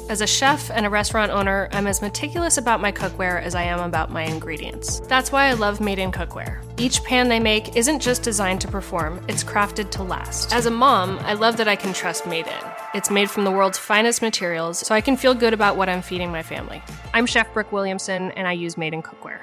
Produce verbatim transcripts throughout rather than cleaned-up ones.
As a chef and a restaurant owner, I'm as meticulous about my cookware as I am about my ingredients. That's why I love Made In Cookware. Each pan they make isn't just designed to perform, it's crafted to last. As a mom, I love that I can trust Made In. It's made from the world's finest materials, so I can feel good about what I'm feeding my family. I'm Chef Brooke Williamson, and I use Made In Cookware.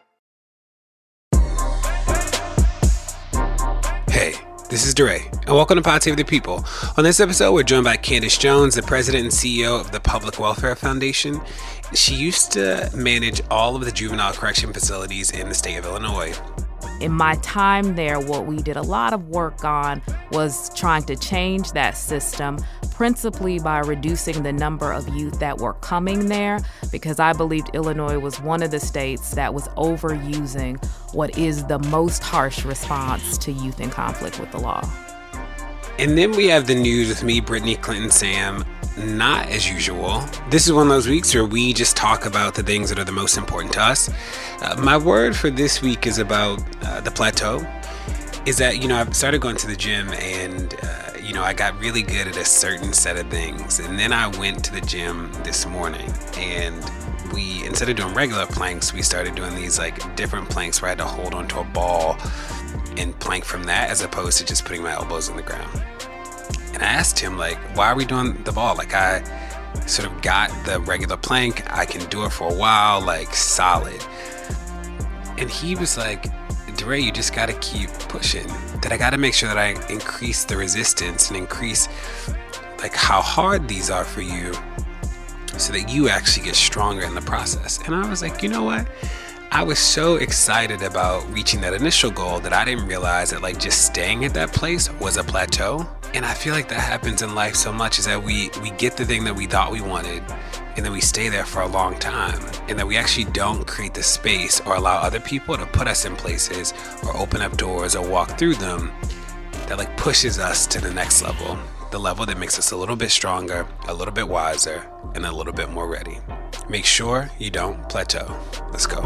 Hey, this is DeRay, and welcome to Pod Save the People. On this episode, we're joined by Candace Jones, the president and C E O of the Public Welfare Foundation. She used to manage all of the juvenile correction facilities in the state of Illinois. In my time there, what we did a lot of work on was trying to change that system, principally by reducing the number of youth that were coming there, because I believed Illinois was one of the states that was overusing what is the most harsh response to youth in conflict with the law. And then we have the news with me, Brittany Clinton Sam. Not as usual. This is one of those weeks where we just talk about the things that are the most important to us. Uh, my word for this week is about uh, the plateau. Is that, you know, I've started going to the gym and, uh, you know, I got really good at a certain set of things. And then I went to the gym this morning and we, instead of doing regular planks, we started doing these like different planks where I had to hold onto a ball and plank from that as opposed to just putting my elbows on the ground. And I asked him, like, why are we doing the ball? Like, I sort of got the regular plank. I can do it for a while, like, solid. And he was like, DeRay, you just got to keep pushing. That I got to make sure that I increase the resistance and increase, like, how hard these are for you so that you actually get stronger in the process. And I was like, you know what? I was so excited about reaching that initial goal that I didn't realize that, like, just staying at that place was a plateau. And I feel like that happens in life so much, is that we we get the thing that we thought we wanted and then we stay there for a long time, and that we actually don't create the space or allow other people to put us in places or open up doors or walk through them that like pushes us to the next level, the level that makes us a little bit stronger, a little bit wiser, and a little bit more ready. Make sure you don't plateau. Let's go.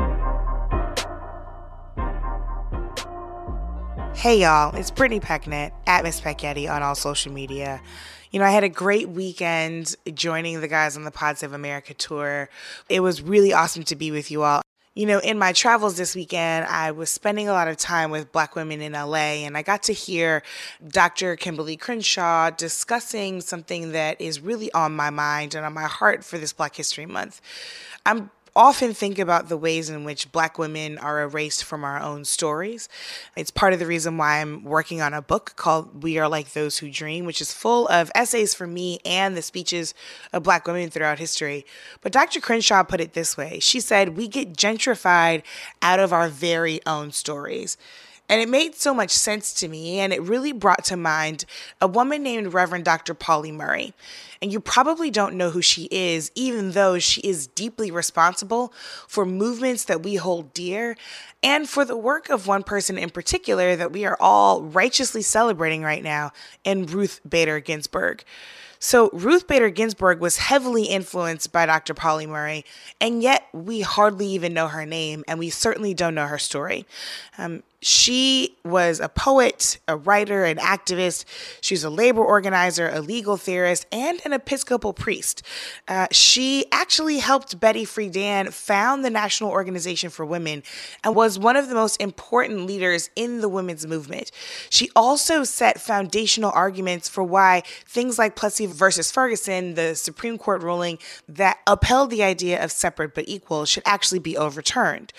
Hey y'all, it's Brittany Pecknett at Miss Pecchetti on all social media. You know, I had a great weekend joining the guys on the Pod Save America tour. It was really awesome to be with you all. You know, in my travels this weekend, I was spending a lot of time with Black women in L A, and I got to hear Doctor Kimberly Crenshaw discussing something that is really on my mind and on my heart for this Black History Month. I'm often think about the ways in which Black women are erased from our own stories. It's part of the reason why I'm working on a book called We Are Like Those Who Dream, which is full of essays from me and the speeches of Black women throughout history. But Doctor Crenshaw put it this way. She said, we get gentrified out of our very own stories. And it made so much sense to me, and it really brought to mind a woman named Reverend Doctor Pauli Murray. And you probably don't know who she is, even though she is deeply responsible for movements that we hold dear, and for the work of one person in particular that we are all righteously celebrating right now, in Ruth Bader Ginsburg. So Ruth Bader Ginsburg was heavily influenced by Doctor Pauli Murray, and yet we hardly even know her name, and we certainly don't know her story. Um, she was a poet, a writer, an activist. She was a labor organizer, a legal theorist, and an Episcopal priest. Uh, she actually helped Betty Friedan found the National Organization for Women and was one of the most important leaders in the women's movement. She also set foundational arguments for why things like Plessy versus Ferguson, the Supreme Court ruling that upheld the idea of separate but equal, should actually be overturned.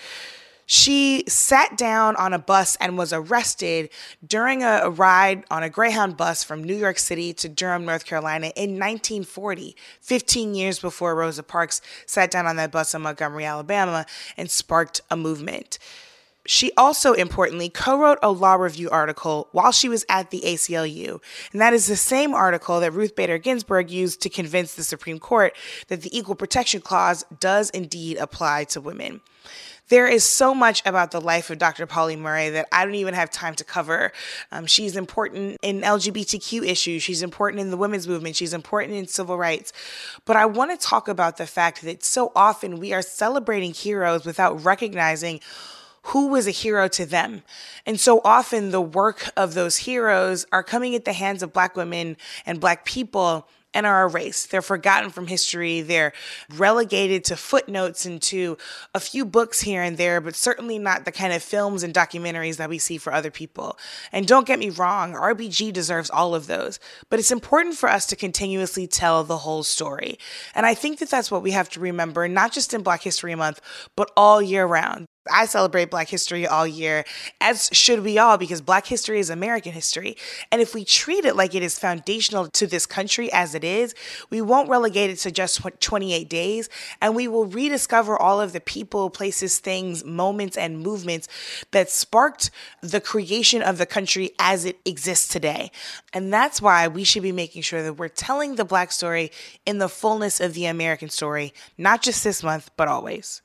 She sat down on a bus and was arrested during a, a ride on a Greyhound bus from New York City to Durham, North Carolina in nineteen forty, fifteen years before Rosa Parks sat down on that bus in Montgomery, Alabama, and sparked a movement. She also, importantly, co-wrote a law review article while she was at the A C L U. And that is the same article that Ruth Bader Ginsburg used to convince the Supreme Court that the Equal Protection Clause does indeed apply to women. There is so much about the life of Doctor Pauli Murray that I don't even have time to cover. Um, she's important in L G B T Q issues. She's important in the women's movement. She's important in civil rights. But I want to talk about the fact that so often we are celebrating heroes without recognizing who was a hero to them. And so often the work of those heroes are coming at the hands of Black women and Black people and are erased. They're forgotten from history. They're relegated to footnotes and to a few books here and there, but certainly not the kind of films and documentaries that we see for other people. And don't get me wrong, R B G deserves all of those, but it's important for us to continuously tell the whole story. And I think that that's what we have to remember, not just in Black History Month, but all year round. I celebrate Black history all year, as should we all, because Black history is American history. And if we treat it like it is foundational to this country as it is, we won't relegate it to just twenty-eight days, and we will rediscover all of the people, places, things, moments, and movements that sparked the creation of the country as it exists today. And that's why we should be making sure that we're telling the Black story in the fullness of the American story, not just this month, but always.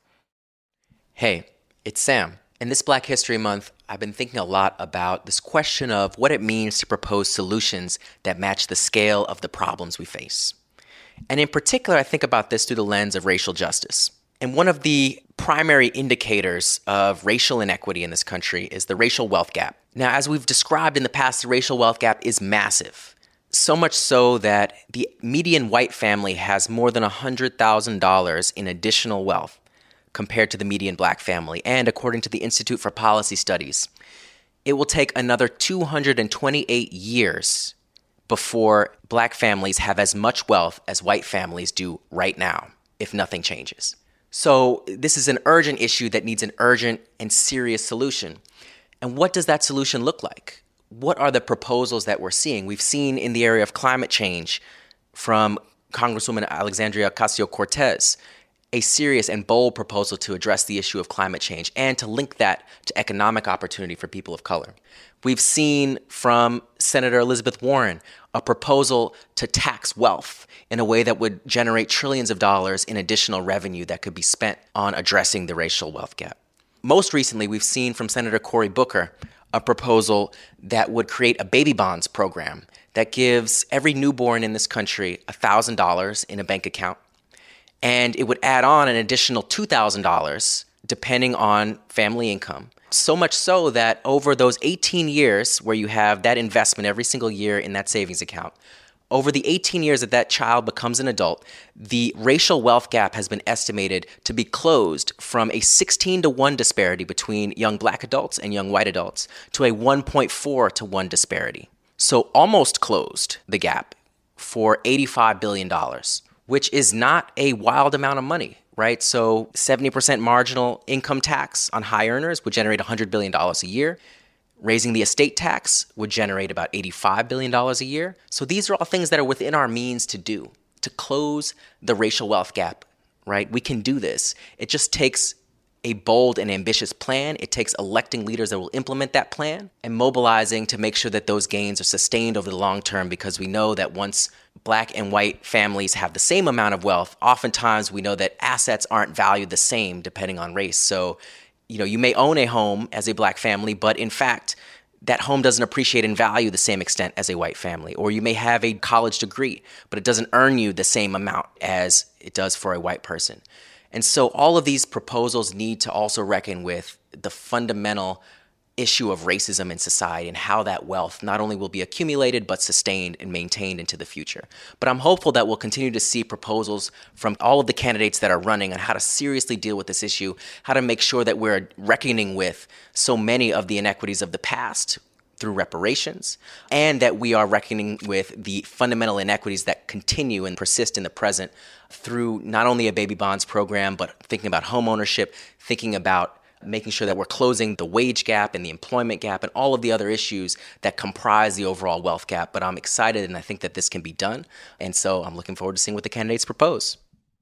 Hey. It's Sam. In this Black History Month, I've been thinking a lot about this question of what it means to propose solutions that match the scale of the problems we face. And in particular, I think about this through the lens of racial justice. And one of the primary indicators of racial inequity in this country is the racial wealth gap. Now, as we've described in the past, the racial wealth gap is massive. So much so that the median white family has more than one hundred thousand dollars in additional wealth compared to the median Black family. And according to the Institute for Policy Studies, it will take another two hundred twenty-eight years before Black families have as much wealth as white families do right now, if nothing changes. So this is an urgent issue that needs an urgent and serious solution. And what does that solution look like? What are the proposals that we're seeing? We've seen in the area of climate change from Congresswoman Alexandria Ocasio-Cortez a serious and bold proposal to address the issue of climate change and to link that to economic opportunity for people of color. We've seen from Senator Elizabeth Warren a proposal to tax wealth in a way that would generate trillions of dollars in additional revenue that could be spent on addressing the racial wealth gap. Most recently, we've seen from Senator Cory Booker a proposal that would create a baby bonds program that gives every newborn in this country one thousand dollars in a bank account. And it would add on an additional two thousand dollars depending on family income. So much so that over those eighteen years where you have that investment every single year in that savings account, over the eighteen years that that child becomes an adult, the racial wealth gap has been estimated to be closed from a sixteen to one disparity between young Black adults and young white adults to a one point four to one disparity. So almost closed the gap for eighty-five billion dollars. Which is not a wild amount of money, right? So seventy percent marginal income tax on high earners would generate one hundred billion dollars a year. Raising the estate tax would generate about eighty-five billion dollars a year. So these are all things that are within our means to do, to close the racial wealth gap, right? We can do this. It just takes a bold and ambitious plan. It takes electing leaders that will implement that plan and mobilizing to make sure that those gains are sustained over the long term, because we know that once Black and white families have the same amount of wealth, oftentimes we know that assets aren't valued the same depending on race. So, you know, you may own a home as a Black family, but in fact, that home doesn't appreciate in value the same extent as a white family. Or you may have a college degree, but it doesn't earn you the same amount as it does for a white person. And so all of these proposals need to also reckon with the fundamental issue of racism in society and how that wealth not only will be accumulated, but sustained and maintained into the future. But I'm hopeful that we'll continue to see proposals from all of the candidates that are running on how to seriously deal with this issue, how to make sure that we're reckoning with so many of the inequities of the past through reparations, and that we are reckoning with the fundamental inequities that continue and persist in the present through not only a baby bonds program, but thinking about home ownership, thinking about making sure that we're closing the wage gap and the employment gap and all of the other issues that comprise the overall wealth gap. But I'm excited, and I think that this can be done. And so I'm looking forward to seeing what the candidates propose.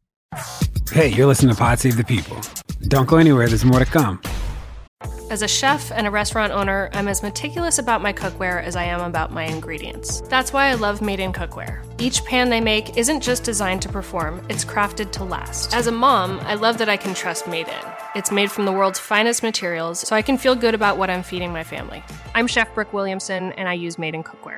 Hey, you're listening to Pod Save the People. Don't go anywhere. There's more to come. As a chef and a restaurant owner, I'm as meticulous about my cookware as I am about my ingredients. That's why I love Made in Cookware. Each pan they make isn't just designed to perform, it's crafted to last. As a mom, I love that I can trust Made in. It's made from the world's finest materials, so I can feel good about what I'm feeding my family. I'm Chef Brooke Williamson, and I use Made in Cookware.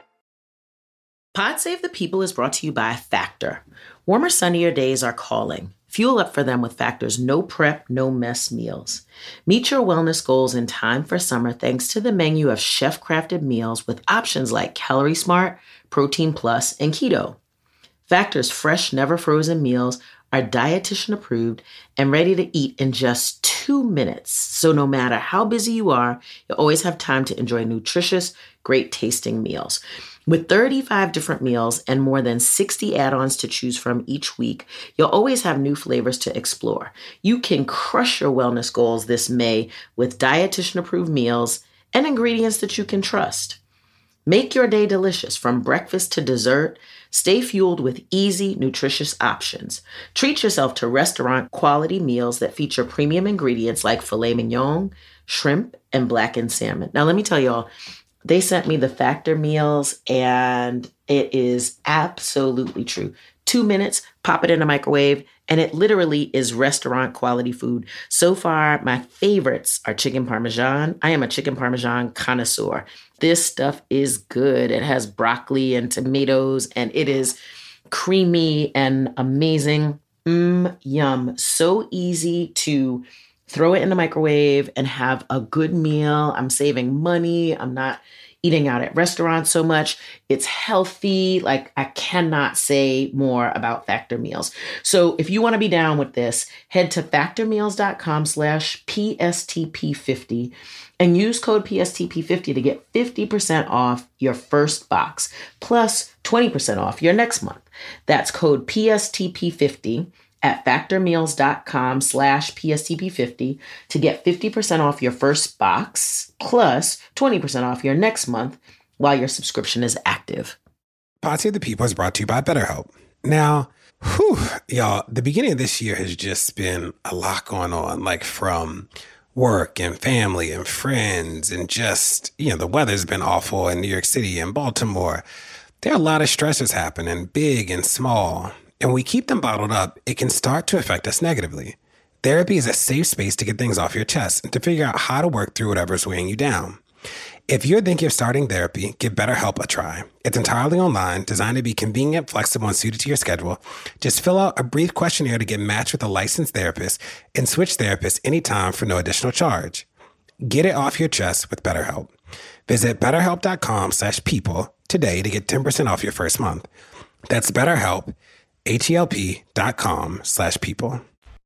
Pod Save the People is brought to you by Factor. Warmer, sunnier days are calling. Fuel up for them with Factor's no prep, no mess meals. Meet your wellness goals in time for summer thanks to the menu of chef-crafted meals with options like Calorie Smart, Protein Plus, and Keto. Factor's fresh, never frozen meals are dietitian approved and ready to eat in just two minutes. So no matter how busy you are, you always have time to enjoy nutritious, great tasting meals. With thirty-five different meals and more than sixty add-ons to choose from each week, you'll always have new flavors to explore. You can crush your wellness goals this May with dietitian-approved meals and ingredients that you can trust. Make your day delicious from breakfast to dessert. Stay fueled with easy, nutritious options. Treat yourself to restaurant-quality meals that feature premium ingredients like filet mignon, shrimp, and blackened salmon. Now, let me tell y'all, they sent me the Factor meals, and it is absolutely true. Two minutes, pop it in a microwave, and it literally is restaurant quality food. So far, my favorites are chicken parmesan. I am a chicken parmesan connoisseur. This stuff is good. It has broccoli and tomatoes, and it is creamy and amazing. Mmm, yum. So easy to throw it in the microwave and have a good meal. I'm saving money. I'm not eating out at restaurants so much. It's healthy. Like, I cannot say more about Factor meals. So if you want to be down with this, head to factormeals.com slash PSTP50 and use code P S T P fifty to get fifty percent off your first box, plus twenty percent off your next month. That's code P S T P fifty at factormeals.com slash PSTP50 to get fifty percent off your first box, plus twenty percent off your next month while your subscription is active. Pod Save the People is brought to you by BetterHelp. Now, whew, y'all, the beginning of this year has just been a lot going on, like from work and family and friends and just, you know, the weather's been awful in New York City and Baltimore. There are a lot of stressors happening, big and small. And when we keep them bottled up, it can start to affect us negatively. Therapy is a safe space to get things off your chest and to figure out how to work through whatever's weighing you down. If you're thinking of starting therapy, give BetterHelp a try. It's entirely online, designed to be convenient, flexible, and suited to your schedule. Just fill out a brief questionnaire to get matched with a licensed therapist and switch therapists anytime for no additional charge. Get it off your chest with BetterHelp. Visit betterhelp.com slash people today to get ten percent off your first month. That's BetterHelp, H-E-L-P dot com slash people.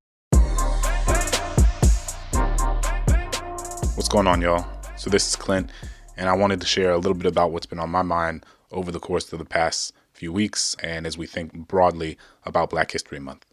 What's going on, y'all? So this is Clint, and I wanted to share a little bit about what's been on my mind over the course of the past few weeks and as we think broadly about Black History Month.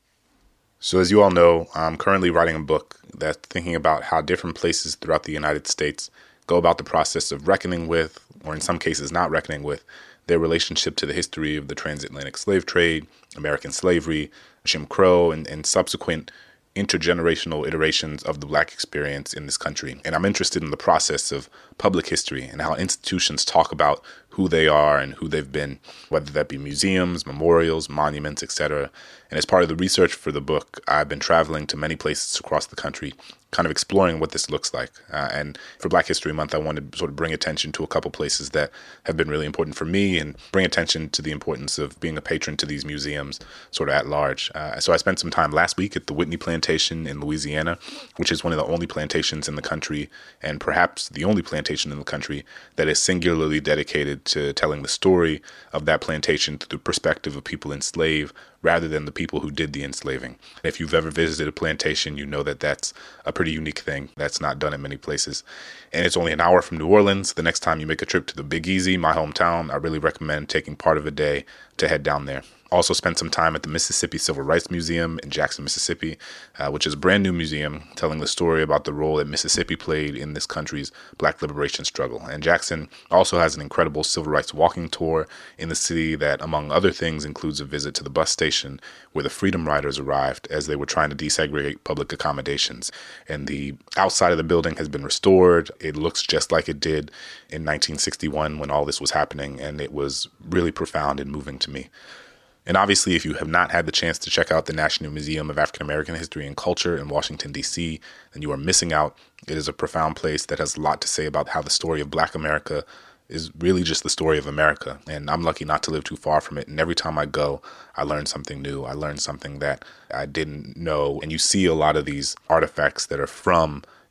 So as you all know, I'm currently writing a book that's thinking about how different places throughout the United States go about the process of reckoning with, or in some cases not reckoning with, their relationship to the history of the transatlantic slave trade, American slavery, Jim Crow, and, and subsequent intergenerational iterations of the Black experience in this country. And I'm interested in the process of public history and how institutions talk about who they are and who they've been, whether that be museums, memorials, monuments, et cetera. And as part of the research for the book, I've been traveling to many places across the country, kind of exploring what this looks like. Uh, and for Black History Month, I wanted to sort of bring attention to a couple places that have been really important for me and bring attention to the importance of being a patron to these museums sort of at large. Uh, so I spent some time last week at the Whitney Plantation in Louisiana, which is one of the only plantations in the country, and perhaps the only plantation in the country that is singularly dedicated to telling the story of that plantation through the perspective of people enslaved rather than the people who did the enslaving. If you've ever visited a plantation, you know that that's a pretty unique thing that's not done in many places. And it's only an hour from New Orleans. The next time you make a trip to the Big Easy, my hometown, I really recommend taking part of a day to head down there. Also spent some time at the Mississippi Civil Rights Museum in Jackson, Mississippi, uh, which is a brand new museum telling the story about the role that Mississippi played in this country's Black liberation struggle. And Jackson also has an incredible civil rights walking tour in the city that, among other things, includes a visit to the bus station where the Freedom Riders arrived as they were trying to desegregate public accommodations. And the outside of the building has been restored. It looks just like it did in nineteen sixty-one when all this was happening, and it was really profound and moving to me. And obviously, if you have not had the chance to check out the National Museum of African American History and Culture in Washington, D C, then you are missing out. It is a profound place that has a lot to say about how the story of Black America is really just the story of America. And I'm lucky not to live too far from it. And every time I go, I learn something new. I learn something that I didn't know. And you see a lot of these artifacts that are from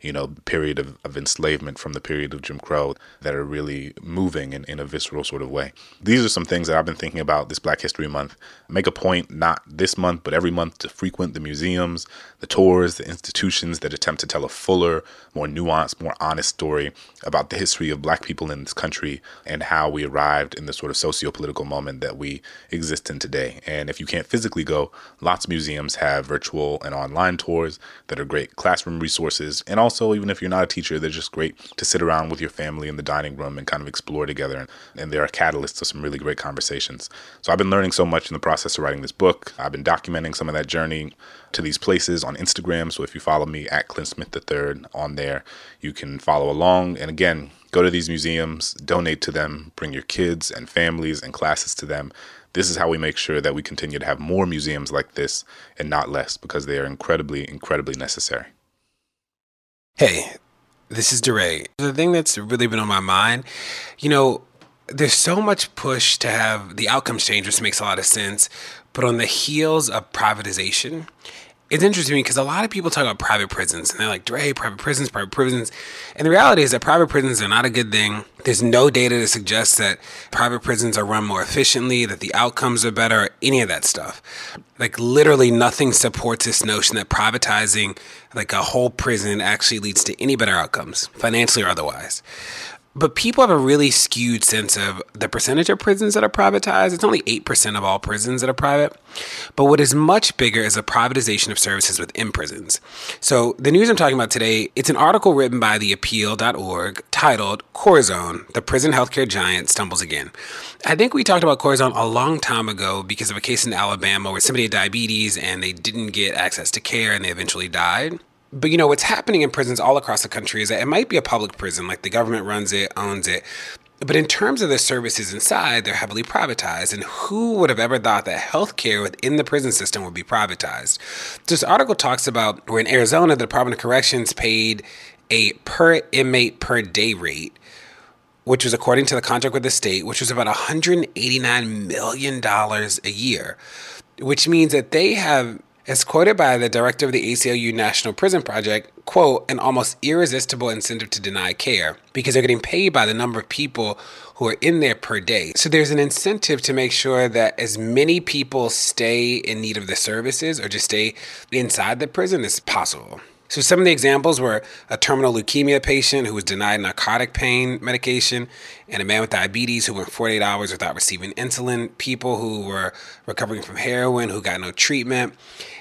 you know, the period of, of enslavement from the period of Jim Crow that are really moving in, in a visceral sort of way. These are some things that I've been thinking about this Black History Month. Make a point, not this month, but every month, to frequent the museums, the tours, the institutions that attempt to tell a fuller, more nuanced, more honest story about the history of Black people in this country and how we arrived in the sort of socio-political moment that we exist in today. And if you can't physically go, lots of museums have virtual and online tours that are great classroom resources. And also, even if you're not a teacher, they're just great to sit around with your family in the dining room and kind of explore together. And, and there are catalysts to some really great conversations. So I've been learning so much in the process of writing this book. I've been documenting some of that journey to these places on Instagram. So if you follow me at Clint Smith the third on there, you can follow along. And again, go to these museums, donate to them, bring your kids and families and classes to them. This is how we make sure that we continue to have more museums like this and not less, because they are incredibly, incredibly necessary. Hey, this is DeRay. The thing that's really been on my mind, you know, there's so much push to have the outcomes change, which makes a lot of sense. But on the heels of privatization, it's interesting because a lot of people talk about private prisons and they're like, Dre, private prisons, private prisons. And the reality is that private prisons are not a good thing. There's no data to suggest that private prisons are run more efficiently, that the outcomes are better, any of that stuff. Like literally nothing supports this notion that privatizing like a whole prison actually leads to any better outcomes, financially or otherwise. But people have a really skewed sense of the percentage of prisons that are privatized. It's only eight percent of all prisons that are private. But what is much bigger is a privatization of services within prisons. So the news I'm talking about today, it's an article written by the appeal dot org titled Corazon, the Prison Healthcare Giant Stumbles Again. I think we talked about Corazon a long time ago because of a case in Alabama where somebody had diabetes and they didn't get access to care and they eventually died. But, you know, what's happening in prisons all across the country is that it might be a public prison, like the government runs it, owns it. But in terms of the services inside, they're heavily privatized. And who would have ever thought that healthcare within the prison system would be privatized? This article talks about where in Arizona, the Department of Corrections paid a per inmate per day rate, which was according to the contract with the state, which was about one hundred eighty-nine million dollars a year, which means that they have, as quoted by the director of the A C L U National Prison Project, quote, an almost irresistible incentive to deny care because they're getting paid by the number of people who are in there per day. So there's an incentive to make sure that as many people stay in need of the services or just stay inside the prison as possible. So some of the examples were a terminal leukemia patient who was denied narcotic pain medication, and a man with diabetes who went forty-eight hours without receiving insulin, people who were recovering from heroin who got no treatment.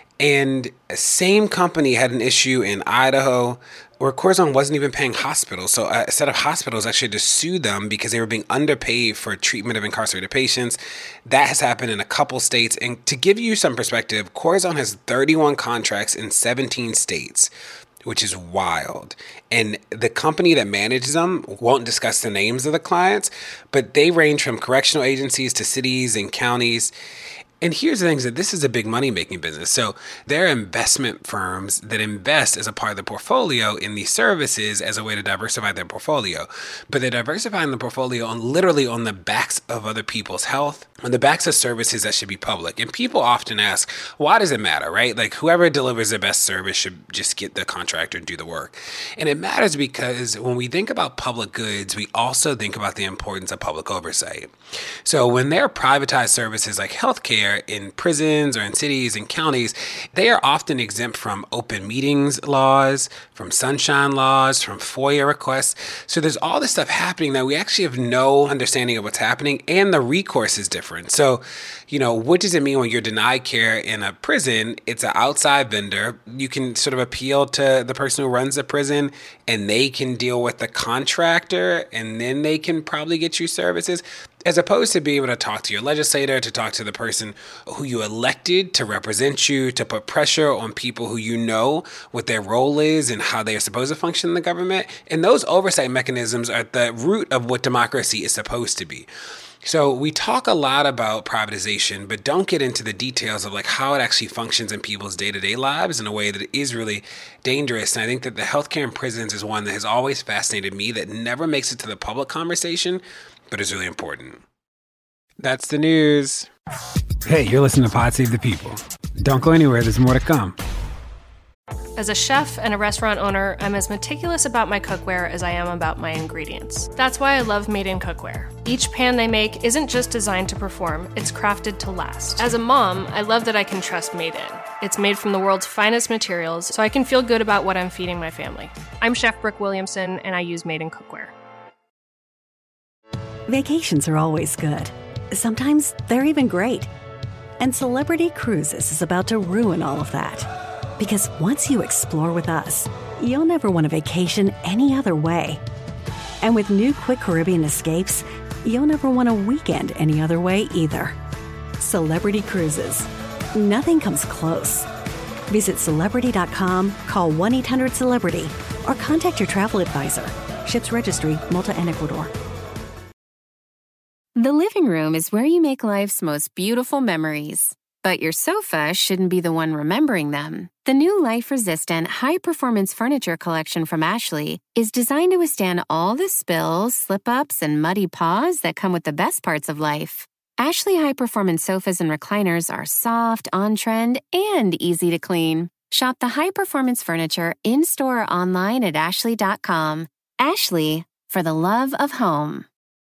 And the same company had an issue in Idaho where Corazon wasn't even paying hospitals. So a set of hospitals actually had to sue them because they were being underpaid for treatment of incarcerated patients. That has happened in a couple states. And to give you some perspective, Corazon has thirty-one contracts in seventeen states, which is wild. And the company that manages them won't discuss the names of the clients, but they range from correctional agencies to cities and counties. And here's the thing, is that this is a big money-making business. So there are investment firms that invest as a part of the portfolio in these services as a way to diversify their portfolio. But they're diversifying the portfolio on literally on the backs of other people's health, on the backs of services that should be public. And people often ask, why does it matter, right? Like whoever delivers the best service should just get the contractor and do the work. And it matters because when we think about public goods, we also think about the importance of public oversight. So when there are privatized services like healthcare, in prisons or in cities and counties, they are often exempt from open meetings laws, from sunshine laws, from FOIA requests. So there's all this stuff happening that we actually have no understanding of what's happening, and the recourse is different. So, you know, what does it mean when you're denied care in a prison? It's an outside vendor. You can sort of appeal to the person who runs the prison, and they can deal with the contractor, and then they can probably get you services, as opposed to being able to talk to your legislator, to talk to the person who you elected to represent you, to put pressure on people who you know what their role is and how they are supposed to function in the government. And those oversight mechanisms are at the root of what democracy is supposed to be. So we talk a lot about privatization, but don't get into the details of like how it actually functions in people's day-to-day lives in a way that is really dangerous. And I think that the healthcare in prisons is one that has always fascinated me, that never makes it to the public conversation, but is really important. That's the news. Hey, you're listening to Pod Save the People. Don't go anywhere. There's more to come. As a chef and a restaurant owner, I'm as meticulous about my cookware as I am about my ingredients. That's why I love Made in Cookware. Each pan they make isn't just designed to perform, it's crafted to last. As a mom, I love that I can trust Made in. It's made from the world's finest materials, so I can feel good about what I'm feeding my family. I'm Chef Brooke Williamson, and I use Made in Cookware. Vacations are always good. Sometimes they're even great. And Celebrity Cruises is about to ruin all of that. Because once you explore with us, you'll never want a vacation any other way. And with new Quick Caribbean Escapes, you'll never want a weekend any other way either. Celebrity Cruises. Nothing comes close. Visit Celebrity dot com, call one eight hundred celebrity, or contact your travel advisor. Ships Registry, Malta and Ecuador. The living room is where you make life's most beautiful memories. But your sofa shouldn't be the one remembering them. The new life-resistant, high-performance furniture collection from Ashley is designed to withstand all the spills, slip-ups, and muddy paws that come with the best parts of life. Ashley high-performance sofas and recliners are soft, on-trend, and easy to clean. Shop the high-performance furniture in-store or online at ashley dot com. Ashley, for the love of home.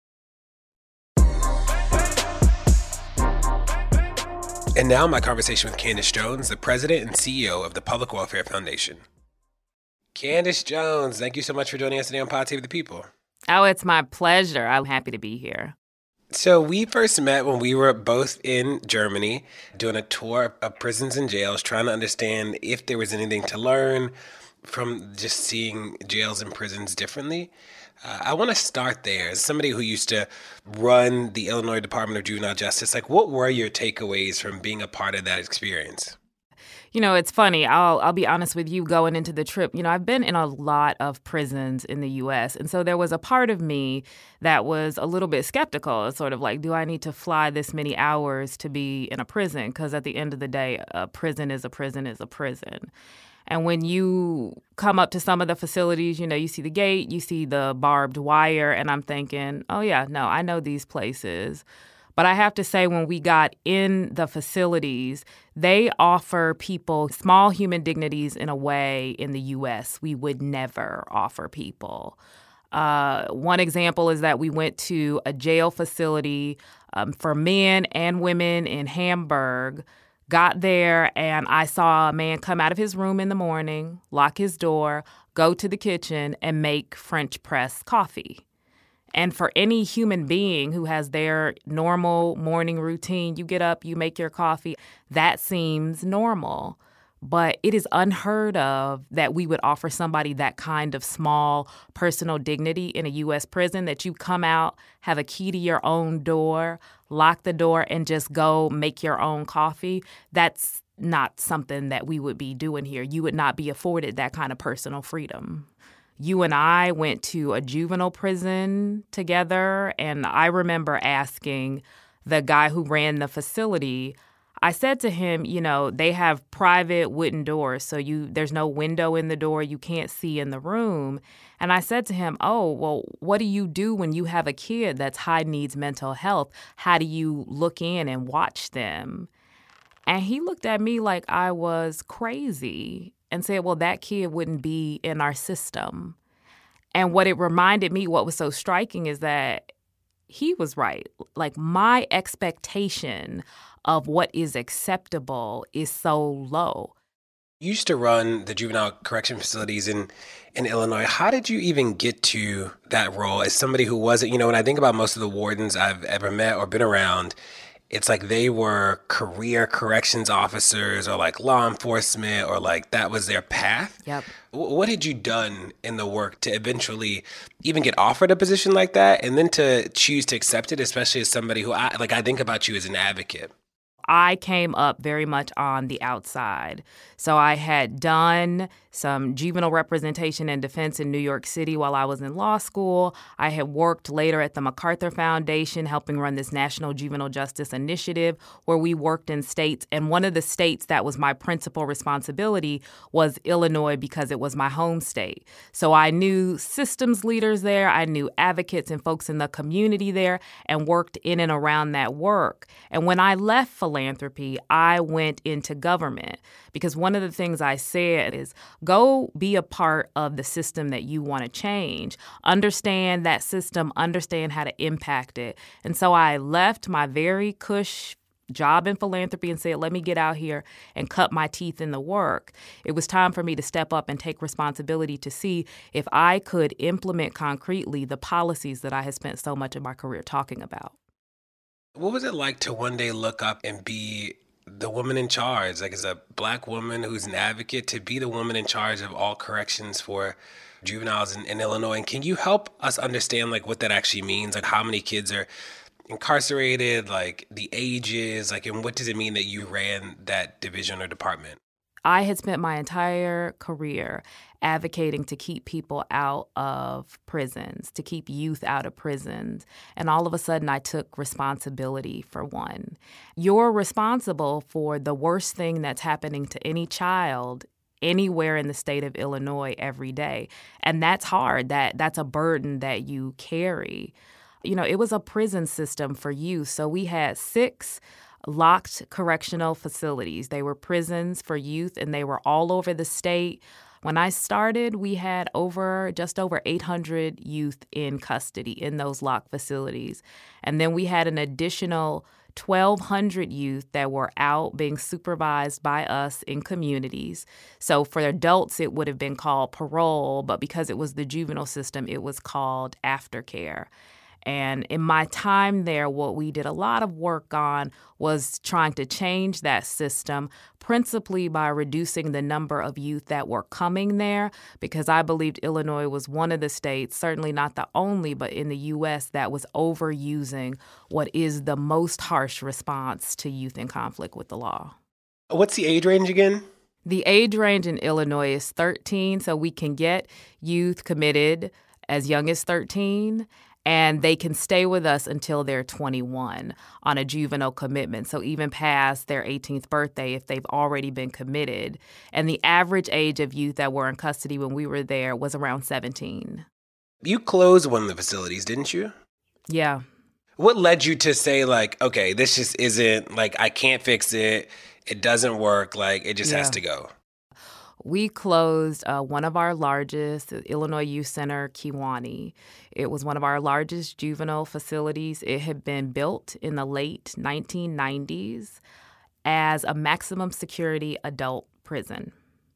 And now my conversation with Candace Jones, the president and C E O of the Public Welfare Foundation. Candace Jones, thank you so much for joining us today on Pod Save the People. Oh, it's my pleasure. I'm happy to be here. So we first met when we were both in Germany doing a tour of prisons and jails, trying to understand if there was anything to learn from just seeing jails and prisons differently. Uh, I want to start there. As somebody who used to run the Illinois Department of Juvenile Justice, like, what were your takeaways from being a part of that experience? You know, it's funny. I'll I'll be honest with you going into the trip. You know, I've been in a lot of prisons in the U S. And so there was a part of me that was a little bit skeptical. It's sort of like, do I need to fly this many hours to be in a prison? Because at the end of the day, a prison is a prison is a prison. And when you come up to some of the facilities, you know, you see the gate, you see the barbed wire, and I'm thinking, oh, yeah, no, I know these places. But I have to say, when we got in the facilities, they offer people small human dignities in a way in the U S we would never offer people. Uh, one example is that we went to a jail facility um, for men and women in Hamburg. Got there, and I saw a man come out of his room in the morning, lock his door, go to the kitchen, and make French press coffee. And for any human being who has their normal morning routine, you get up, you make your coffee, that seems normal. But it is unheard of that we would offer somebody that kind of small personal dignity in a U S prison, that you come out, have a key to your own door, lock the door, and just go make your own coffee. That's not something that we would be doing here. You would not be afforded that kind of personal freedom. You and I went to a juvenile prison together, and I remember asking the guy who ran the facility, I said to him, you know, they have private wooden doors, so you there's no window in the door. You can't see in the room. And I said to him, oh, well, what do you do when you have a kid that's high needs mental health? How do you look in and watch them? And he looked at me like I was crazy and said, well, that kid wouldn't be in our system. And what it reminded me, what was so striking, is that he was right. Like, my expectation of what is acceptable is so low. You used to run the juvenile correction facilities in, in Illinois. How did you even get to that role as somebody who wasn't, you know, when I think about most of the wardens I've ever met or been around, it's like they were career corrections officers or like law enforcement, or like that was their path. Yep. What had you done in the work to eventually even get offered a position like that, and then to choose to accept it, especially as somebody who, I like, I think about you as an advocate? I came up very much on the outside. So I had done some juvenile representation and defense in New York City while I was in law school. I had worked later at the MacArthur Foundation, helping run this National Juvenile Justice Initiative, where we worked in states. And one of the states that was my principal responsibility was Illinois, because it was my home state. So I knew systems leaders there. I knew advocates and folks in the community there, and worked in and around that work. And when I left for philanthropy, I went into government because one of the things I said is go be a part of the system that you want to change. Understand that system, understand how to impact it. And so I left my very cush job in philanthropy and said, let me get out here and cut my teeth in the work. It was time for me to step up and take responsibility to see if I could implement concretely the policies that I had spent so much of my career talking about. What was it like to one day look up and be the woman in charge, like as a Black woman who's an advocate, to be the woman in charge of all corrections for juveniles in, in Illinois? And can you help us understand like what that actually means? Like how many kids are incarcerated, like the ages, like, and what does it mean that you ran that division or department? I had spent my entire career advocating to keep people out of prisons, to keep youth out of prisons. And all of a sudden, I took responsibility for one. You're responsible for the worst thing that's happening to any child anywhere in the state of Illinois every day. And that's hard. That that's a burden that you carry. You know, it was a prison system for youth. So we had six locked correctional facilities. They were prisons for youth, and they were all over the state. When I started, we had over just over eight hundred youth in custody in those locked facilities. And then we had an additional twelve hundred youth that were out being supervised by us in communities. So for adults, it would have been called parole, but because it was the juvenile system, it was called aftercare. And in my time there, what we did a lot of work on was trying to change that system, principally by reducing the number of youth that were coming there, because I believed Illinois was one of the states, certainly not the only, but in the U S that was overusing what is the most harsh response to youth in conflict with the law. What's the age range again? The age range in Illinois is thirteen, so we can get youth committed as young as thirteen. And they can stay with us until they're twenty-one on a juvenile commitment, so even past their eighteenth birthday if they've already been committed. And the average age of youth that were in custody when we were there was around seventeen. You closed one of the facilities, didn't you? Yeah. What led you to say, like, okay, this just isn't, like, I can't fix it, it doesn't work, like, it just yeah. has to go? We closed uh, one of our largest, Illinois Youth Center, Kewanee. It was one of our largest juvenile facilities. It had been built in the late nineteen nineties as a maximum security adult prison.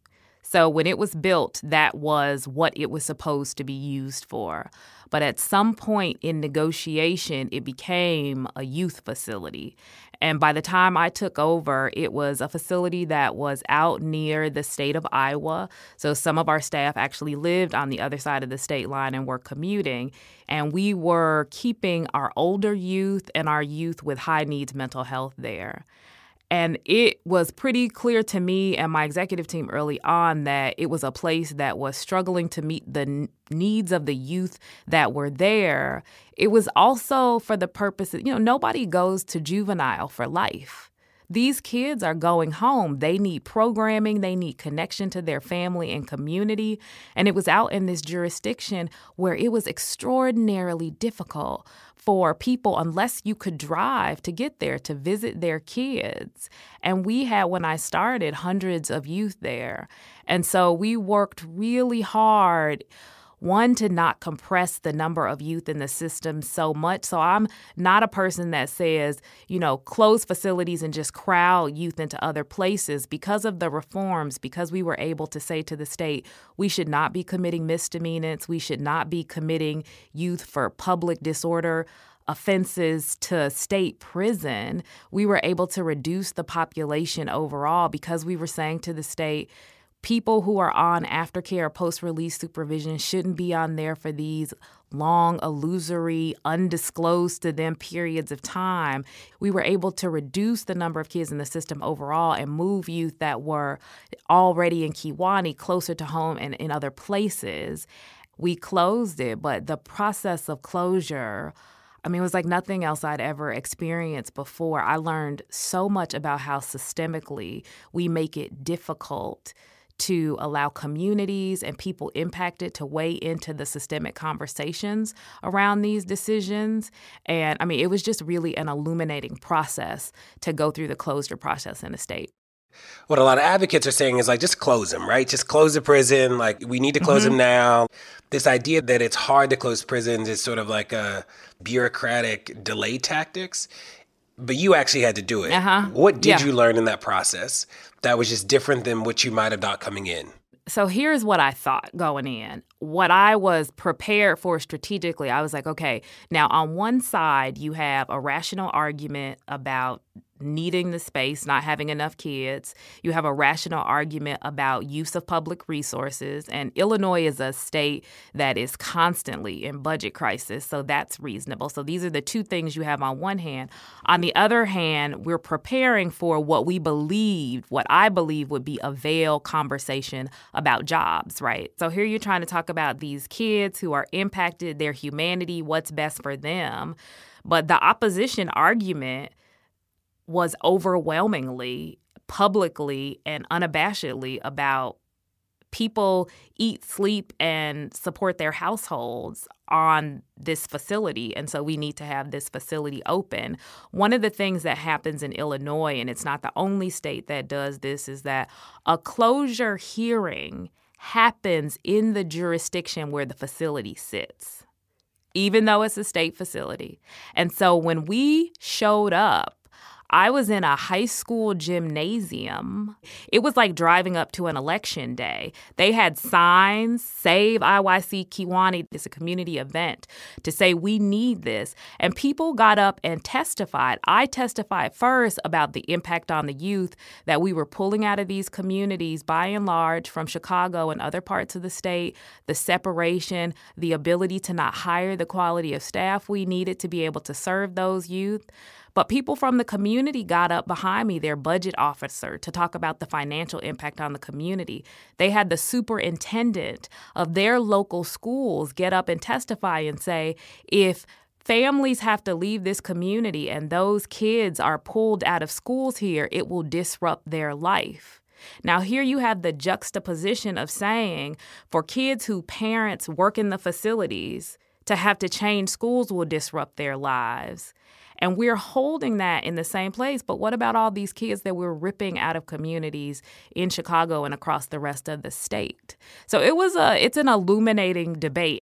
So when it was built, that was what it was supposed to be used for. But at some point in negotiation, it became a youth facility. And by the time I took over, it was a facility that was out near the state of Iowa. So some of our staff actually lived on the other side of the state line and were commuting. And we were keeping our older youth and our youth with high needs mental health there. And it was pretty clear to me and my executive team early on that it was a place that was struggling to meet the n- needs of the youth that were there. It was also for the purpose of, you know, nobody goes to juvenile for life. These kids are going home. They need programming. They need connection to their family and community. And it was out in this jurisdiction where it was extraordinarily difficult for people, unless you could drive, to get there to visit their kids. And we had, when I started, hundreds of youth there. And so we worked really hard, one, to not compress the number of youth in the system so much. So I'm not a person that says, you know, close facilities and just crowd youth into other places. Because of the reforms, because we were able to say to the state, we should not be committing misdemeanors, we should not be committing youth for public disorder offenses to state prison, we were able to reduce the population overall because we were saying to the state, people who are on aftercare or post-release supervision shouldn't be on there for these long, illusory, undisclosed to them periods of time. We were able to reduce the number of kids in the system overall and move youth that were already in Kewanee closer to home and in other places. We closed it, but the process of closure, I mean, it was like nothing else I'd ever experienced before. I learned so much about how systemically we make it difficult to allow communities and people impacted to weigh into the systemic conversations around these decisions. And I mean, it was just really an illuminating process to go through the closure process in the state. What a lot of advocates are saying is like, just close them, right? Just close the prison. Like, we need to close mm-hmm. them now. This idea that it's hard to close prisons is sort of like a bureaucratic delay tactics. But you actually had to do it. Uh-huh. What did yeah. you learn in that process that was just different than what you might have thought coming in? So here's what I thought going in. What I was prepared for strategically, I was like, okay, now on one side, you have a rational argument about needing the space, not having enough kids. You have a rational argument about use of public resources. And Illinois is a state that is constantly in budget crisis, so that's reasonable. So these are the two things you have on one hand. On the other hand, we're preparing for what we believed, what I believe would be a veiled conversation about jobs, right? So here you're trying to talk about these kids who are impacted, their humanity, what's best for them. But the opposition argument was overwhelmingly, publicly, and unabashedly about people eat, sleep, and support their households on this facility, and so we need to have this facility open. One of the things that happens in Illinois, and it's not the only state that does this, is that a closure hearing happens in the jurisdiction where the facility sits, even though it's a state facility. And so when we showed up, I was in a high school gymnasium. It was like driving up to an election day. They had signs, Save I Y C Kewanee. It's a community event to say we need this. And people got up and testified. I testified first about the impact on the youth that we were pulling out of these communities by and large from Chicago and other parts of the state, the separation, the ability to not hire the quality of staff we needed to be able to serve those youth. But people from the community got up behind me, their budget officer, to talk about the financial impact on the community. They had the superintendent of their local schools get up and testify and say, if families have to leave this community and those kids are pulled out of schools here, it will disrupt their life. Now, here you have the juxtaposition of saying for kids whose parents work in the facilities, to have to change schools will disrupt their lives. And we're holding that in the same place. But what about all these kids that we're ripping out of communities in Chicago and across the rest of the state? So it was a it's an illuminating debate.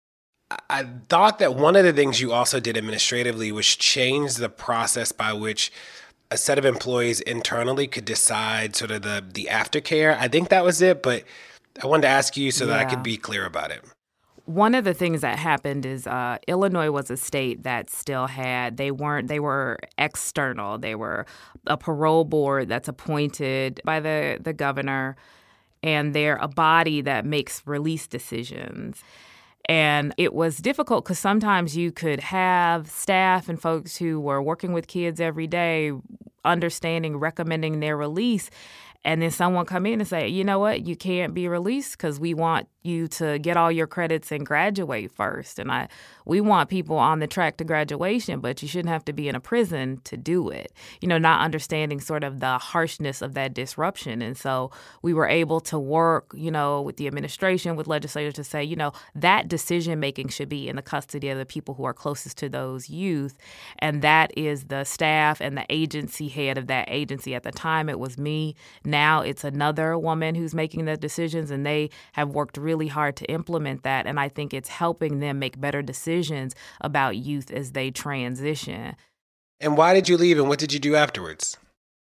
I thought that one of the things you also did administratively was change the process by which a set of employees internally could decide sort of the, the aftercare. I think that was it, but I wanted to ask you so yeah. that I could be clear about it. One of the things that happened is uh, Illinois was a state that still had, they weren't, they were external. They were a parole board that's appointed by the, the governor, and they're a body that makes release decisions. And it was difficult because sometimes you could have staff and folks who were working with kids every day, understanding, recommending their release, and then someone come in and say, you know what, you can't be released because we want you to get all your credits and graduate first. And I, we want people on the track to graduation, but you shouldn't have to be in a prison to do it. You know, not understanding sort of the harshness of that disruption. And so we were able to work, you know, with the administration, with legislators to say, you know, that decision making should be in the custody of the people who are closest to those youth. And that is the staff and the agency head of that agency. At the time, it was me. Now it's another woman who's making the decisions, and they have worked really hard to implement that. And I think it's helping them make better decisions about youth as they transition. And why did you leave, and what did you do afterwards?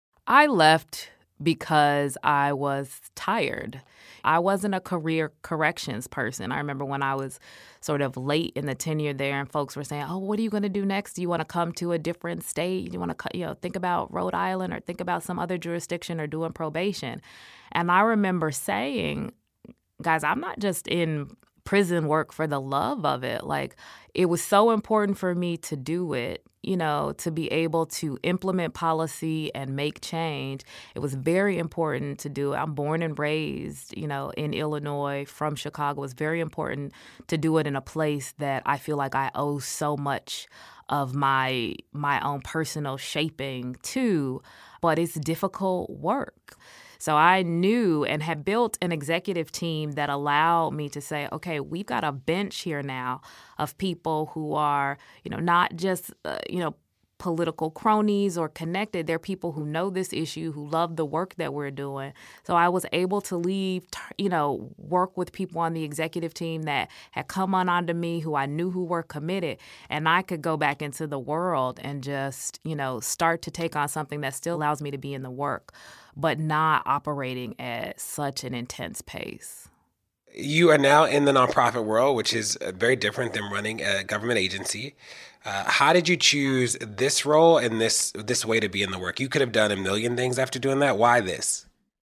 I left because I was tired. I wasn't a career corrections person. I remember when I was sort of late in the tenure there and folks were saying, oh, what are you going to do next? Do you want to come to a different state? Do you want to, you know, think about Rhode Island or think about some other jurisdiction or doing probation? And I remember saying, guys, I'm not just in prison work for the love of it. Like, it was so important for me to do it, you know, to be able to implement policy and make change. It was very important to do it. I'm born and raised, you know, in Illinois, from Chicago. It was very important to do it in a place that I feel like I owe so much of my my own personal shaping to, but it's difficult work. So I knew and had built an executive team that allowed me to say, okay, we've got a bench here now of people who are, you know, not just, uh, you know, political cronies or connected. They're people who know this issue, who love the work that we're doing. So I was able to leave, you know, work with people on the executive team that had come on onto me, who I knew who were committed, and I could go back into the world and just, you know, start to take on something that still allows me to be in the work, but not operating at such an intense pace. You are now in the nonprofit world, which is very different than running a government agency. Uh, how did you choose this role and this this way to be in the work? You could have done a million things after doing that. Why this?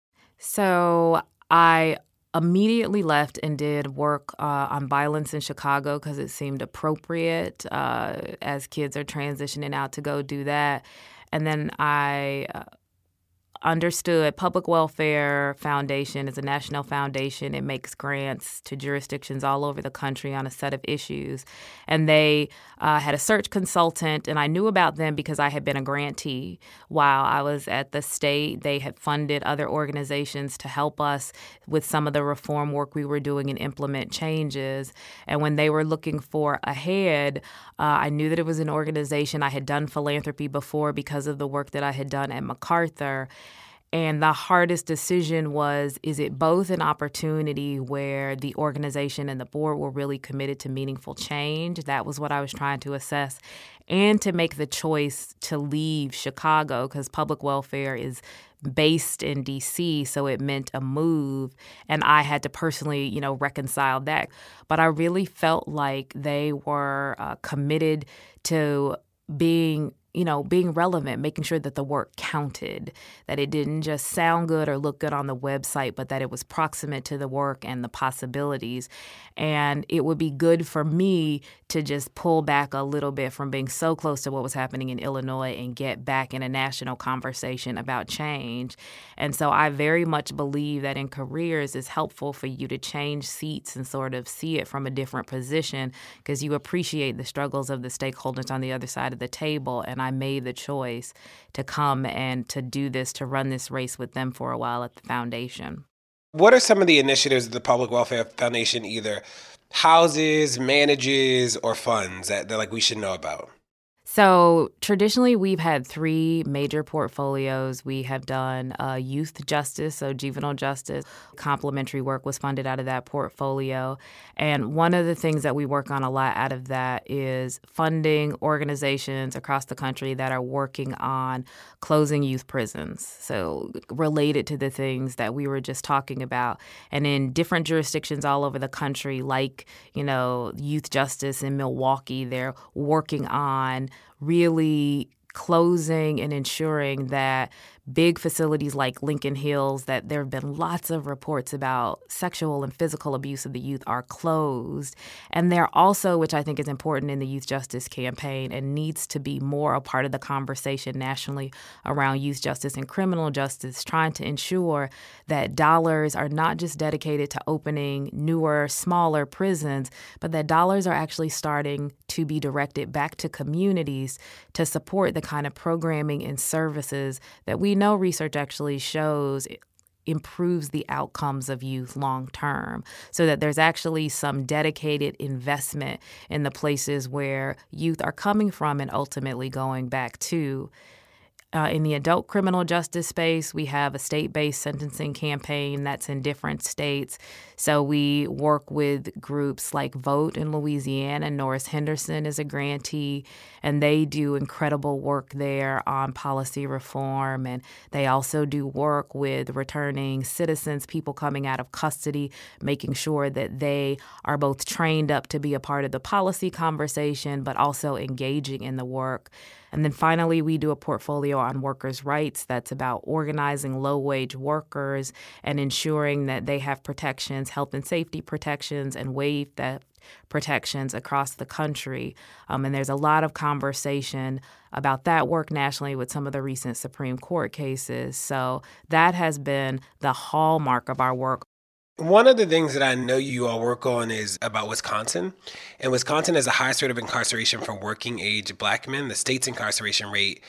So I immediately left and did work uh, on violence in Chicago because it seemed appropriate uh, as kids are transitioning out to go do that. And then I uh, understood Public Welfare Foundation is a national foundation. It makes grants to jurisdictions all over the country on a set of issues. And they uh, had a search consultant, and I knew about them because I had been a grantee while I was at the state. They had funded other organizations to help us with some of the reform work we were doing and implement changes. And when they were looking for a head, uh, I knew that it was an organization. I had done philanthropy before because of the work that I had done at MacArthur. And the hardest decision was, is it both an opportunity where the organization and the board were really committed to meaningful change? That was what I was trying to assess. And to make the choice to leave Chicago, because public welfare is based in D C, so it meant a move. And I had to personally, you know, reconcile that. But I really felt like they were uh, committed to being you know, being relevant, making sure that the work counted, that it didn't just sound good or look good on the website, but that it was proximate to the work and the possibilities. And it would be good for me to just pull back a little bit from being so close to what was happening in Illinois and get back in a national conversation about change. And so I very much believe that in careers it's helpful for you to change seats and sort of see it from a different position because you appreciate the struggles of the stakeholders on the other side of the table. And I made the choice to come and to do this, to run this race with them for a while at the foundation. What are some of the initiatives the Public Welfare Foundation either houses, manages, or funds that, that like we should know about? So traditionally, we've had three major portfolios. We have done uh, youth justice, so juvenile justice. Complementary work was funded out of that portfolio. And one of the things that we work on a lot out of that is funding organizations across the country that are working on closing youth prisons, so related to the things that we were just talking about. And in different jurisdictions all over the country, like, you know, youth justice in Milwaukee, they're working on really closing and ensuring that big facilities like Lincoln Hills, that there have been lots of reports about sexual and physical abuse of the youth, are closed. And they're also, which I think is important in the youth justice campaign and needs to be more a part of the conversation nationally around youth justice and criminal justice, trying to ensure that dollars are not just dedicated to opening newer, smaller prisons, but that dollars are actually starting to be directed back to communities to support the kind of programming and services that we know research actually shows improves the outcomes of youth long term, so that there's actually some dedicated investment in the places where youth are coming from and ultimately going back to. Uh, in the adult criminal justice space, we have a state-based sentencing campaign that's in different states. So we work with groups like Vote in Louisiana. Norris Henderson is a grantee, and they do incredible work there on policy reform. And they also do work with returning citizens, people coming out of custody, making sure that they are both trained up to be a part of the policy conversation, but also engaging in the work. And then finally, we do a portfolio on workers' rights that's about organizing low-wage workers and ensuring that they have protections, health and safety protections, and wage theft protections across the country. Um, and there's a lot of conversation about that work nationally with some of the recent Supreme Court cases. So that has been the hallmark of our work. One of the things that I know you all work on is about Wisconsin. And Wisconsin has the highest rate of incarceration for working age black men. The state's incarceration rate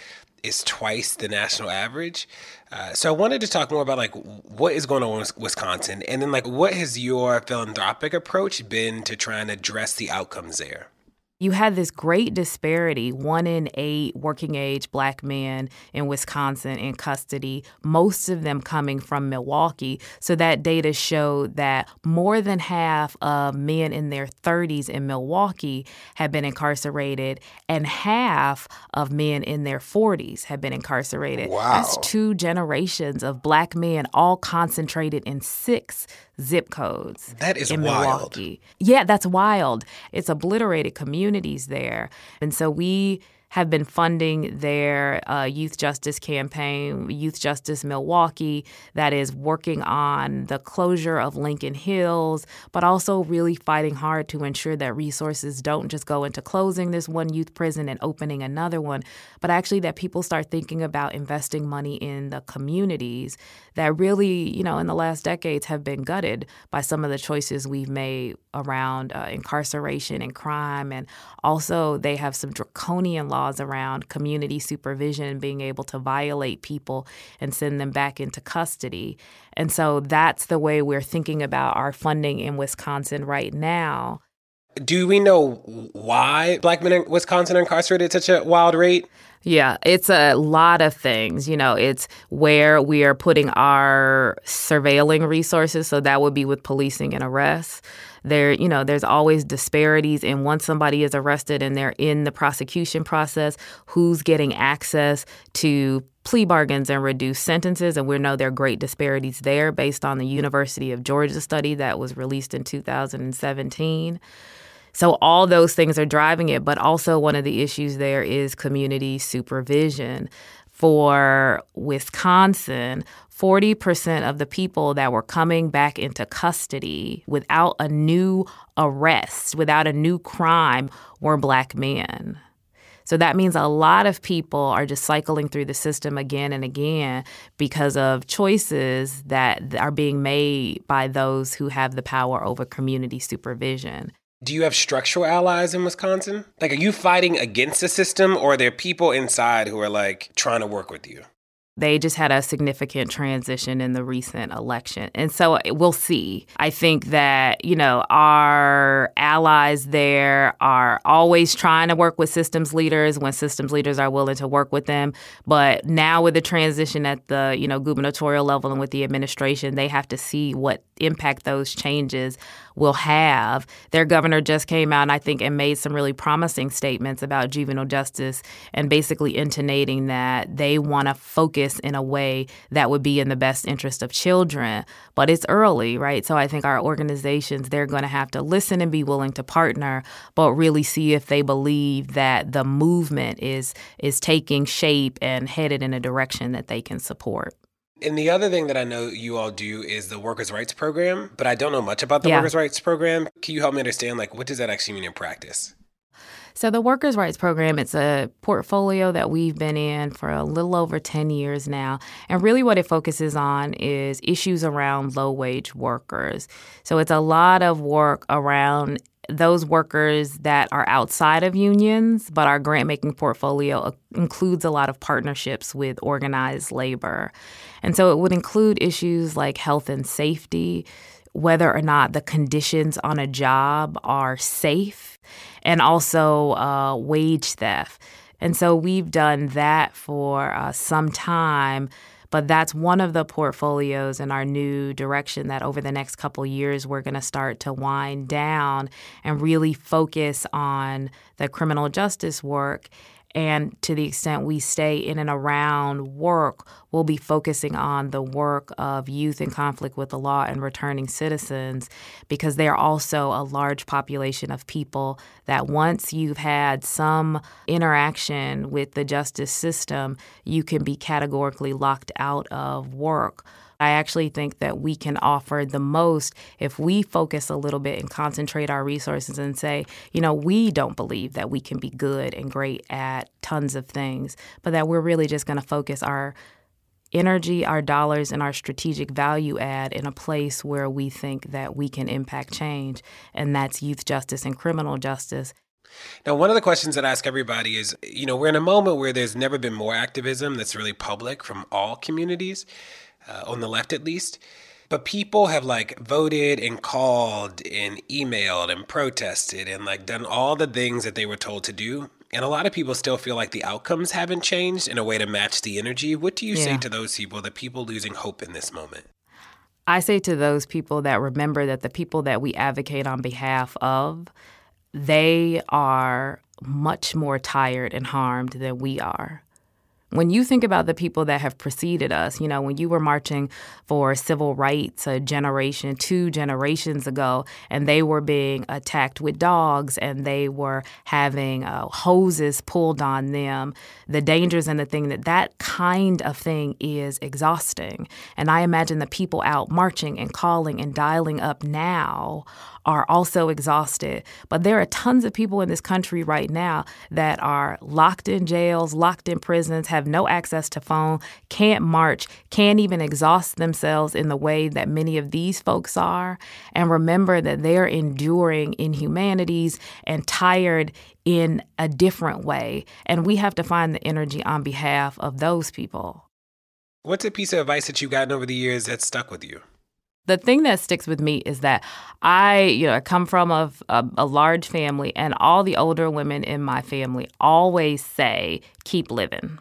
is twice the national average. Uh, so I wanted to talk more about like what is going on in Wisconsin, and then like what has your philanthropic approach been to try and address the outcomes there? You had this great disparity, one in eight working age Black men in Wisconsin in custody, most of them coming from Milwaukee. So that data showed that more than half of men in their thirties in Milwaukee had been incarcerated, and half of men in their forties had been incarcerated. Wow. That's two generations of Black men all concentrated in six zip codes. That is in wild. Milwaukee. Yeah, that's wild. It's obliterated communities there. And so we have been funding their uh, youth justice campaign, Youth Justice Milwaukee, that is working on the closure of Lincoln Hills, but also really fighting hard to ensure that resources don't just go into closing this one youth prison and opening another one, but actually that people start thinking about investing money in the communities that really, you know, in the last decades have been gutted by some of the choices we've made around uh, incarceration and crime. And also they have some draconian laws around community supervision and being able to violate people and send them back into custody. And so that's the way we're thinking about our funding in Wisconsin right now. Do we know why Black men in Wisconsin are incarcerated at such a wild rate? Yeah, it's a lot of things. You know, it's where we are putting our surveilling resources. So that would be with policing and arrests. There, you know, there's always disparities in once somebody is arrested and they're in the prosecution process, who's getting access to plea bargains and reduced sentences. And we know there are great disparities there based on the University of Georgia study that was released in two thousand seventeen. So all those things are driving it. But also one of the issues there is community supervision. For Wisconsin, forty percent of the people that were coming back into custody without a new arrest, without a new crime, were Black men. So that means a lot of people are just cycling through the system again and again because of choices that are being made by those who have the power over community supervision. Do you have structural allies in Wisconsin? Like, are you fighting against the system, or are there people inside who are, like, trying to work with you? They just had a significant transition in the recent election. And so we'll see. I think that, you know, our allies there are always trying to work with systems leaders when systems leaders are willing to work with them. But now with the transition at the, you know, gubernatorial level and with the administration, they have to see what impact those changes will have. Their governor just came out, and I think, and made some really promising statements about juvenile justice and basically intonating that they want to focus in a way that would be in the best interest of children. But it's early, right? So I think our organizations, they're going to have to listen and be willing to partner, but really see if they believe that the movement is is taking shape and headed in a direction that they can support. And the other thing that I know you all do is the Workers' Rights Program, but I don't know much about the Yeah. Workers' Rights Program. Can you help me understand, like, what does that actually mean in practice? So the Workers' Rights Program, it's a portfolio that we've been in for a little over ten years now. And really what it focuses on is issues around low-wage workers. So it's a lot of work around those workers that are outside of unions, but our grant-making portfolio includes a lot of partnerships with organized labor. And so it would include issues like health and safety, whether or not the conditions on a job are safe, and also uh, wage theft. And so we've done that for uh, some time. But that's one of the portfolios in our new direction that over the next couple years, we're going to start to wind down and really focus on the criminal justice work. And to the extent we stay in and around work, we'll be focusing on the work of youth in conflict with the law and returning citizens, because they're also a large population of people that once you've had some interaction with the justice system, you can be categorically locked out of work. I actually think that we can offer the most if we focus a little bit and concentrate our resources and say, you know, we don't believe that we can be good and great at tons of things, but that we're really just going to focus our energy, our dollars, and our strategic value add in a place where we think that we can impact change, and that's youth justice and criminal justice. Now, one of the questions that I ask everybody is, you know, we're in a moment where there's never been more activism that's really public from all communities, uh, on the left at least. But people have like voted and called and emailed and protested and like done all the things that they were told to do. And a lot of people still feel like the outcomes haven't changed in a way to match the energy. What do you yeah. say to those people, the people losing hope in this moment? I say to those people that remember that the people that we advocate on behalf of, they are much more tired and harmed than we are. When you think about the people that have preceded us, you know, when you were marching for civil rights a generation, two generations ago, and they were being attacked with dogs and they were having uh, hoses pulled on them, the dangers and the thing that that kind of thing is exhausting. And I imagine the people out marching and calling and dialing up now are also exhausted. But there are tons of people in this country right now that are locked in jails, locked in prisons, have no access to phone, can't march, can't even exhaust themselves in the way that many of these folks are. And remember that they're enduring inhumanities and tired in a different way. And we have to find the energy on behalf of those people. What's a piece of advice that you've gotten over the years that stuck with you? The thing that sticks with me is that I, you know, I come from a, a, a large family, and all the older women in my family always say, keep living.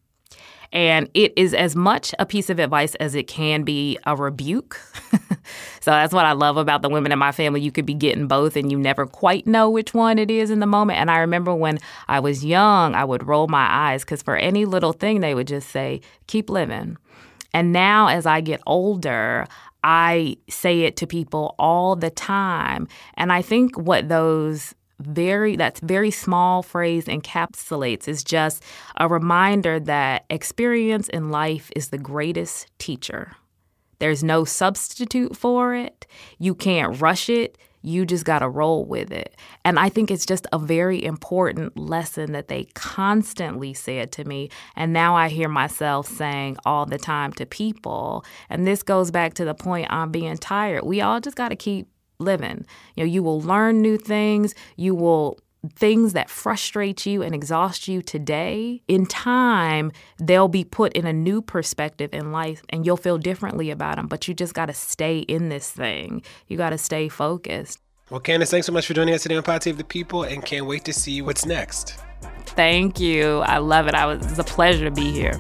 And it is as much a piece of advice as it can be a rebuke. So that's what I love about the women in my family. You could be getting both, and you never quite know which one it is in the moment. And I remember when I was young, I would roll my eyes because for any little thing, they would just say, keep living. And now as I get older, I say it to people all the time. And I think what those very, that's very small phrase encapsulates is just a reminder that experience in life is the greatest teacher. There's no substitute for it. You can't rush it. You just got to roll with it. And I think it's just a very important lesson that they constantly said to me. And now I hear myself saying all the time to people. And this goes back to the point on being tired. We all just got to keep living. You know, you will learn new things. You will things that frustrate you and exhaust you today, in time, they'll be put in a new perspective in life and you'll feel differently about them. But you just got to stay in this thing. You got to stay focused. Well, Candace, thanks so much for joining us today on Pod Save the People, and can't wait to see what's next. Thank you. I love it. I was, it was a pleasure to be here.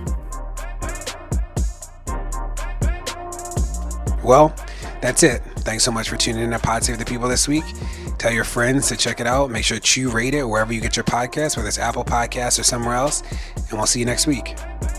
Well, that's it. Thanks so much for tuning in to Pod Save the People this week. Tell your friends to check it out. Make sure to rate it wherever you get your podcasts, whether it's Apple Podcasts or somewhere else. And we'll see you next week.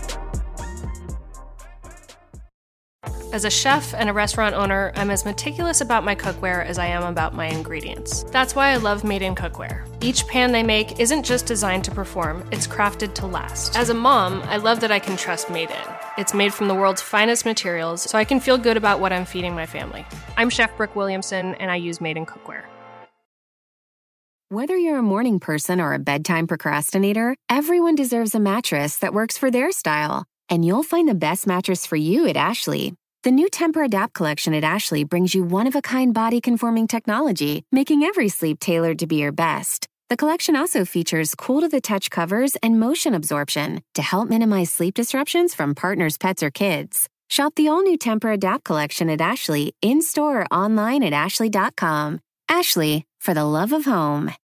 As a chef and a restaurant owner, I'm as meticulous about my cookware as I am about my ingredients. That's why I love Made in Cookware. Each pan they make isn't just designed to perform, it's crafted to last. As a mom, I love that I can trust Made in. It's made from the world's finest materials, so I can feel good about what I'm feeding my family. I'm Chef Brooke Williamson, and I use Made in Cookware. Whether you're a morning person or a bedtime procrastinator, everyone deserves a mattress that works for their style. And you'll find the best mattress for you at Ashley. The new Tempur-Adapt collection at Ashley brings you one-of-a-kind body-conforming technology, making every sleep tailored to be your best. The collection also features cool-to-the-touch covers and motion absorption to help minimize sleep disruptions from partners, pets, or kids. Shop the all-new Tempur-Adapt collection at Ashley, in-store or online at ashley dot com. Ashley, for the love of home.